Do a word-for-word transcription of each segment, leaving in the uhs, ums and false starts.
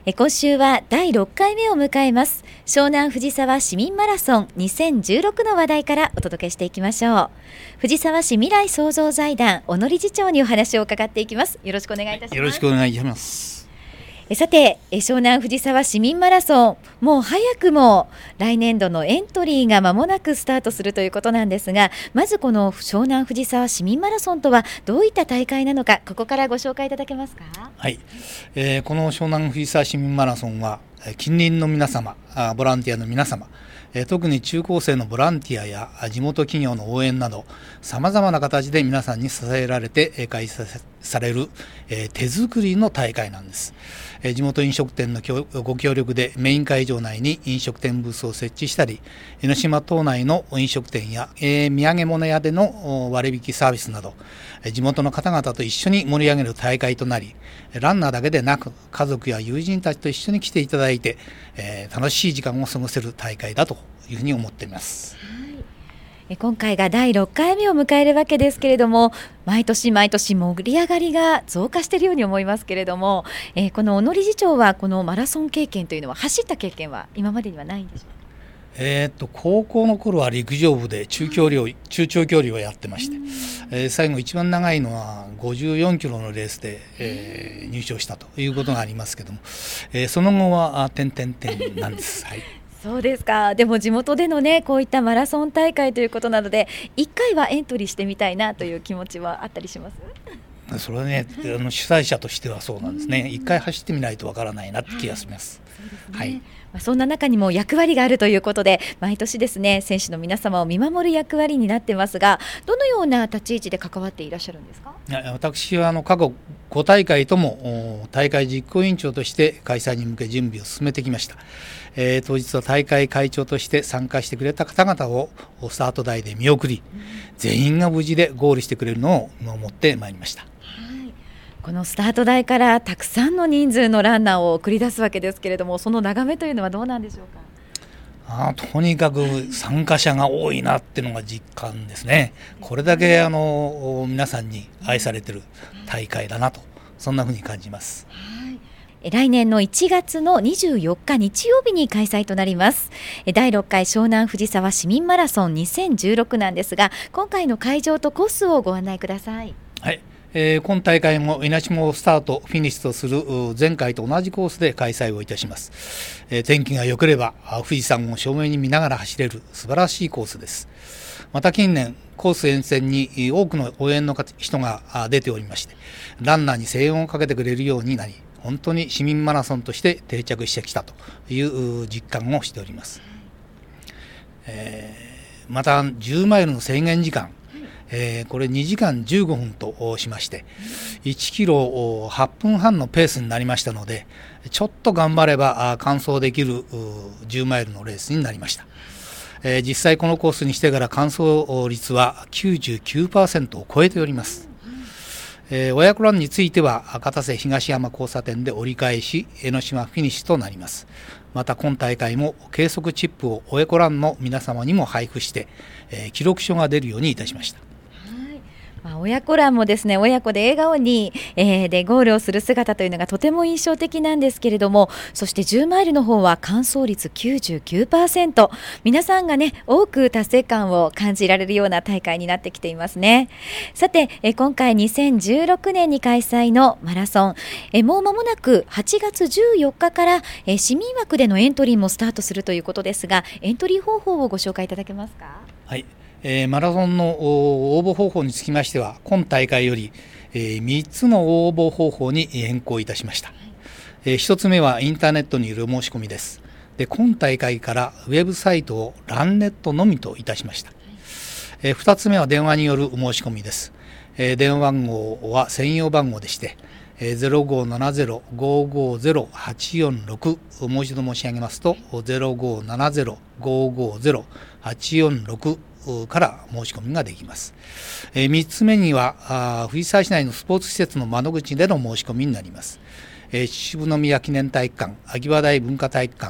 え今週はだいろっかいめを迎えます湘南藤沢市民マラソンにせんじゅうろくの話題からお届けしていきましょう。藤沢市未来創造財団小野理事長にお話を伺っていきます。よろしくお願いいたします。 よろしくお願いします。 えさてえ湘南藤沢市民マラソン、もう早くも来年度のエントリーが間もなくスタートするということなんですが、まずこの湘南藤沢市民マラソンとはどういった大会なのか、ここからご紹介いただけますか。 はい、えー、この湘南藤沢市民マラソンは近隣の皆様、ボランティアの皆様、特に中高生のボランティアや地元企業の応援などさまざまな形で皆さんに支えられて開催される手作りの大会なんです。地元飲食店のご協力でメイン会場内に飲食店ブースを設置したり、江ノ島島内の飲食店や土産物屋での割引サービスなど地元の方々と一緒に盛り上げる大会となり、ランナーだけでなく家族や友人たちと一緒に来ていただいて、えー、楽しい時間を過ごせる大会だというふうに思っています。 はい、今回がだいろっかいめを迎えるわけですけれども、毎年毎年盛り上がりが増加しているように思いますけれども、えー、この小野理事長はこのマラソン経験というのは、走った経験は今までにはないんでしょうか。 えー、と高校の頃は陸上部で中距離を、中長距離をやってまして、えー、最後一番長いのはごじゅうよんキロのレースで、えー、入賞したということがありますけども、えー、その後は点々点なんです。はい、 そうですか。でも地元でのね、こういったマラソン大会ということなので、いっかいはエントリーしてみたいなという気持ちはあったりします？ それはね、あの主催者としてはそうなんですね。一回走ってみないとわからないなって気がします。 はい、はい、まあ、そんな中にも役割があるということで、毎年ですね、選手の皆様を見守る役割になってますが、どのような立ち位置で関わっていらっしゃるんですか？ いや、私はあの過去ご大会とも大会実行委員長として開催に向け準備を進めてきました。えー、当日は大会会長として参加してくれた方々をスタート台で見送り、うん、全員が無事でゴールしてくれるのを見守ってまいりました。はい、 このスタート台からたくさんの人数のランナーを送り出すわけですけれども、その眺めというのはどうなんでしょうか？ あとにかく参加者が多いなっていうのが実感ですね。これだけあの皆さんに愛されている大会だなと、そんなふうに感じます。 来年のいちがつのにじゅうよっか日曜日に開催となります。だいろっかい湘南藤沢市民マラソンにせんじゅうろくなんですが、今回の会場とコースをご案内ください。 はい、えー、今大会も江ノ島をスタートフィニッシュとする前回と同じコースで開催をいたします。えー、天気が良ければ富士山を正面に見ながら走れる素晴らしいコースです。また近年コース沿線に多くの応援の人が出ておりまして、ランナーに声援をかけてくれるようになり、本当に市民マラソンとして定着してきたという実感をしております。えー、またじゅうマイルの制限時間、えー、これにじかんじゅうごふんとしまして、いちキロはっぷんはんのペースになりましたので、ちょっと頑張れば完走できるじゅうマイルのレースになりました。えー、実際このコースにしてから完走率は きゅうじゅうきゅうパーセント を超えております。えー、親子ランについては片瀬東山交差点で折り返し江ノ島フィニッシュとなります。また今大会も計測チップを親子ランの皆様にも配布して、えー、記録書が出るようにいたしました。 まあ、親子ランもですね、親子で笑顔に、えー、でゴールをする姿というのがとても印象的なんですけれども、そしてじゅうマイルの方は完走率 きゅうじゅうきゅうパーセント、 皆さんがね多く達成感を感じられるような大会になってきていますね。さて、え今回にせんじゅうろくねんに開催のマラソン、えもう間もなくはちがつじゅうよっかからえ市民枠でのエントリーもスタートするということですが、エントリー方法をご紹介いただけますか？ はい、えー、マラソンの応募方法につきましては、今大会より、えー、みっつの応募方法に変更いたしました。えー、ひとつめはインターネットによる申し込みです。で、今大会からウェブサイトをランネットのみといたしました。えー、ふたつめは電話による申し込みです。えー、電話番号は専用番号でして、えー、ゼロごーななゼロ ごーごーゼロ はちよんろく、もう一度申し上げますと ゼロごーななゼロ ごーごーゼロ はちよんろくから申し込みができます。えー、みっつめには藤沢市内のスポーツ施設の窓口での申し込みになります。えー、秩父宮記念体育館、秋葉台文化体育館、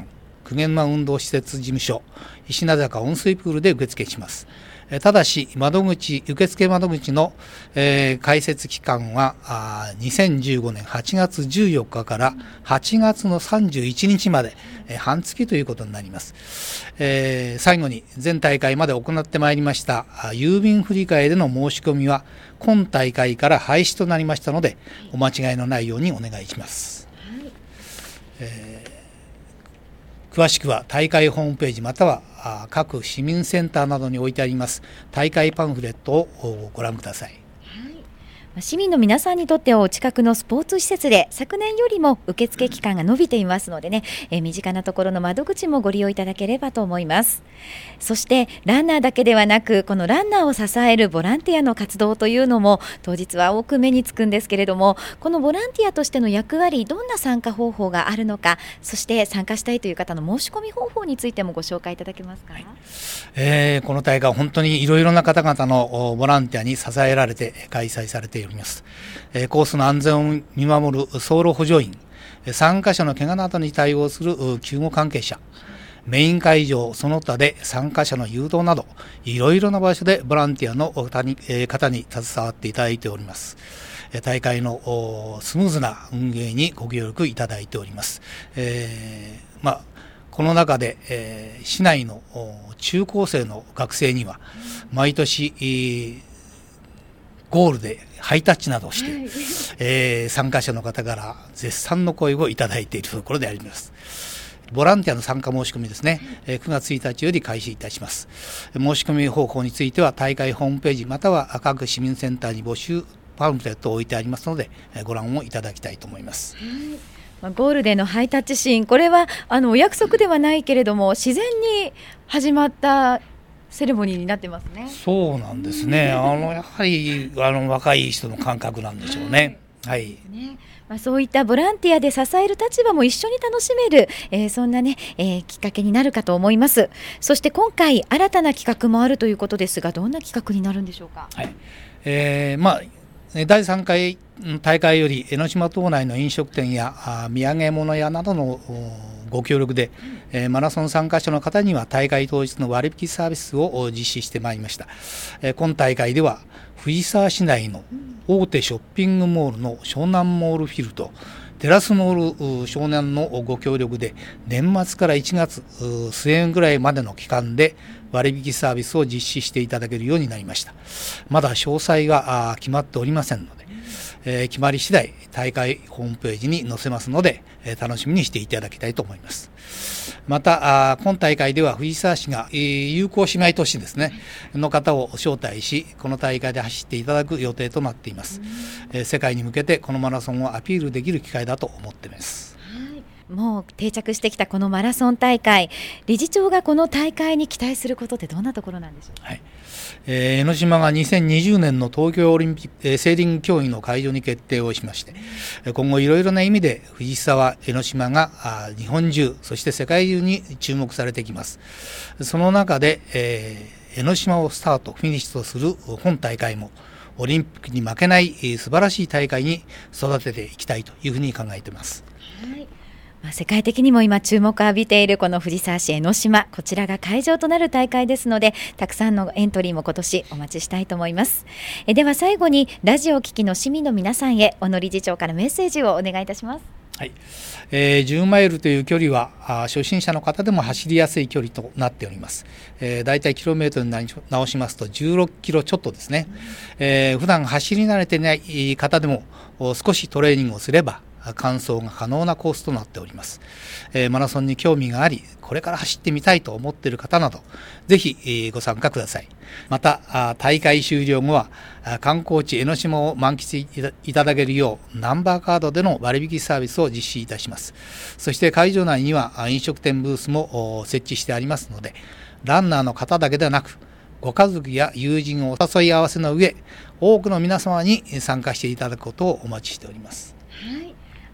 久毛沼運動施設事務所石名坂温水プールで受付します。ただし窓口受付窓口の、えー、開設期間はあにせんじゅうごねんはちがつじゅうよっかからはちがつのさんじゅういちにちまで、えー、半月ということになります。えー、最後に前大会まで行ってまいりました郵便振り替えでの申し込みは今大会から廃止となりましたので、お間違いのないようにお願いします。はいえー詳しくは大会ホームページまたは各市民センターなどに置いてあります大会パンフレットをご覧ください。 市民の皆さんにとってはお近くのスポーツ施設で昨年よりも受付期間が伸びていますのでね、えー、身近なところの窓口もご利用いただければと思います。そしてランナーだけではなく、このランナーを支えるボランティアの活動というのも当日は多く目につくんですけれども、このボランティアとしての役割、どんな参加方法があるのか、そして参加したいという方の申し込み方法についてもご紹介いただけますか。はいえー、この大会は本当にいろいろな方々のボランティアに支えられて開催されています。えー、コースの安全を見守る走路補助員、参加者の怪我などに対応する救護関係者、メイン会場その他で参加者の誘導などいろいろな場所でボランティアの方に、えー、方に携わっていただいております。大会のスムーズな運営にご協力いただいております。えーまあ、この中で、えー、市内の中高生の学生には毎年、えー、ゴールでハイタッチなどをして、はいえー、参加者の方から絶賛の声をいただいているところであります。ボランティアの参加申し込みですね、くがつついたちより開始いたします。申し込み方法については大会ホームページまたは各市民センターに募集パンフレットを置いてありますので、ご覧をいただきたいと思います。 はい、ゴールでのハイタッチシーン、これはあのお約束ではないけれども自然に始まったセレモニーになってますね。 そうなんですね。あのやはりあの若い人の感覚なんでしょうね。はい、 ねまあ、そういったボランティアで支える立場も一緒に楽しめる、えー、そんな、ねえー、きっかけになるかと思います。そして今回新たな企画もあるということですが、どんな企画になるんでしょうか。 はいえーまあだいさんかい大会より江ノ島島内の飲食店や土産物屋などのご協力で、うん、マラソン参加者の方には大会当日の割引サービスを実施してまいりました。今大会では藤沢市内の大手ショッピングモールの湘南モールフィルとテラスモール湘南のご協力で年末からいちがつ末ぐらいまでの期間で割引サービスを実施していただけるようになりました。まだ詳細が決まっておりませんので、えー、決まり次第大会ホームページに載せますので、えー、楽しみにしていただきたいと思います。またあ今大会では藤沢市が、えー、友好姉妹都市ですねの方を招待し、この大会で走っていただく予定となっています。えー、世界に向けてこのマラソンをアピールできる機会だと思っています。 もう定着してきたこのマラソン大会、理事長がこの大会に期待することってどんなところなんでしょうか。 はいえー、江ノ島がにせんにじゅうねんの東京オリンピック、えー、セーリング競技の会場に決定をしまして、今後いろいろな意味で藤沢江ノ島があ日本中そして世界中に注目されてきます。その中で、えー、江ノ島をスタートフィニッシュとする本大会もオリンピックに負けない、えー、素晴らしい大会に育てていきたいというふうに考えています。 はい世界的にも今注目を浴びているこの藤沢市江ノ島、こちらが会場となる大会ですので、たくさんのエントリーも今年お待ちしたいと思います。えでは最後にラジオを聴きの市民の皆さんへ小野理事長からメッセージをお願いいたします。 はいえー、じゅうマイルという距離は初心者の方でも走りやすい距離となっております。えー、だいたいキロメートルに直しますとじゅうろっキロちょっとですね。えー、普段走り慣れていない方でも少しトレーニングをすれば完走が可能なコースとなっております。えー、マラソンに興味がありこれから走ってみたいと思っている方などぜひ、えー、ご参加ください。また大会終了後は観光地江ノ島を満喫いただけるようナンバーカードでの割引サービスを実施いたします。そして会場内には飲食店ブースも設置してありますので、ランナーの方だけではなくご家族や友人をお誘い合わせの上多くの皆様に参加していただくことをお待ちしております。 はい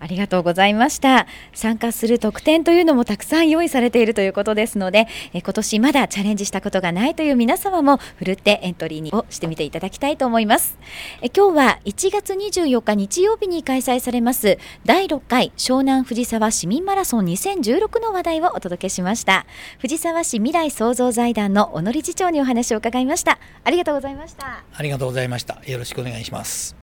ありがとうございました。参加する特典というのもたくさん用意されているということですので、え今年まだチャレンジしたことがないという皆様もふるってエントリーをしてみていただきたいと思います。え今日はいちがつにじゅうよっか日曜日に開催されますだいろっかい湘南藤沢市民マラソンにせんじゅうろくの話題をお届けしました。藤沢市未来創造財団の小野理事長にお話を伺いました。ありがとうございました。 ありがとうございました。よろしくお願いします。